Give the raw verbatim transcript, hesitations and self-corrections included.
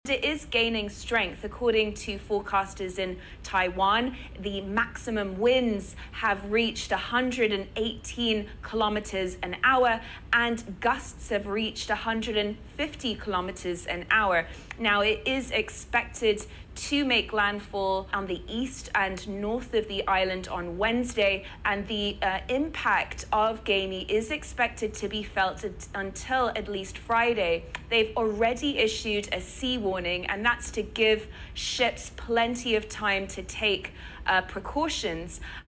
It is gaining strength. According to forecasters in Taiwan, the maximum winds have reached one hundred eighteen kilometers an hour and gusts have reached one hundred fifty kilometers an hour. Now, it is expected to make landfall on the east and north of the island on Wednesday, and the uh, impact of Gamy is expected to be felt at, until at least Friday. They've already issued a sea warning, and that's to give ships plenty of time to take uh, precautions.